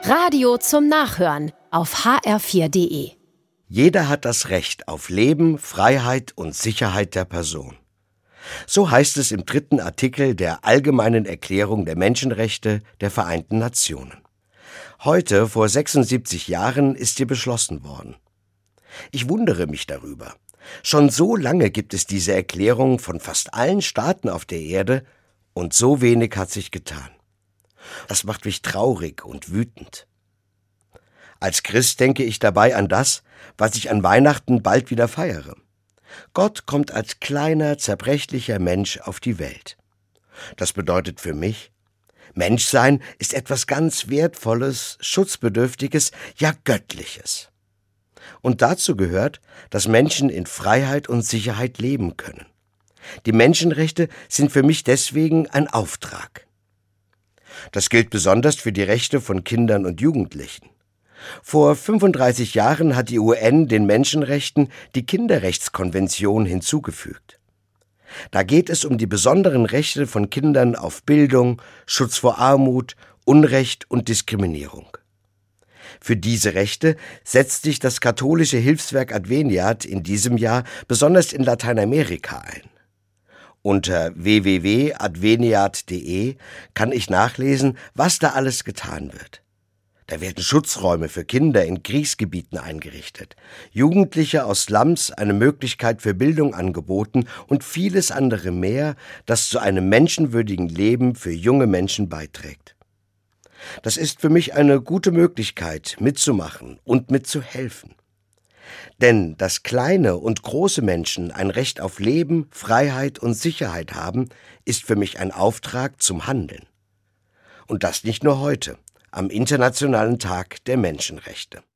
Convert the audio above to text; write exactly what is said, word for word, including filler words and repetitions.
Radio zum Nachhören auf h r vier punkt d e. Jeder hat das Recht auf Leben, Freiheit und Sicherheit der Person. So heißt es im dritten Artikel der Allgemeinen Erklärung der Menschenrechte der Vereinten Nationen. Heute, vor sechsundsiebzig Jahren, ist sie beschlossen worden. Ich wundere mich darüber. Schon so lange gibt es diese Erklärung von fast allen Staaten auf der Erde und so wenig hat sich getan. Das macht mich traurig und wütend. Als Christ denke ich dabei an das, was ich an Weihnachten bald wieder feiere. Gott kommt als kleiner, zerbrechlicher Mensch auf die Welt. Das bedeutet für mich, Menschsein ist etwas ganz Wertvolles, Schutzbedürftiges, ja Göttliches. Und dazu gehört, dass Menschen in Freiheit und Sicherheit leben können. Die Menschenrechte sind für mich deswegen ein Auftrag. Das gilt besonders für die Rechte von Kindern und Jugendlichen. Vor fünfunddreißig Jahren hat die U N den Menschenrechten die Kinderrechtskonvention hinzugefügt. Da geht es um die besonderen Rechte von Kindern auf Bildung, Schutz vor Armut, Unrecht und Diskriminierung. Für diese Rechte setzt sich das katholische Hilfswerk Adveniat in diesem Jahr besonders in Lateinamerika ein. Unter w w w punkt adveniat punkt d e kann ich nachlesen, was da alles getan wird. Da werden Schutzräume für Kinder in Kriegsgebieten eingerichtet, Jugendliche aus Slums eine Möglichkeit für Bildung angeboten und vieles andere mehr, das zu einem menschenwürdigen Leben für junge Menschen beiträgt. Das ist für mich eine gute Möglichkeit, mitzumachen und mitzuhelfen. Denn dass kleine und große Menschen ein Recht auf Leben, Freiheit und Sicherheit haben, ist für mich ein Auftrag zum Handeln. Und das nicht nur heute, am Internationalen Tag der Menschenrechte.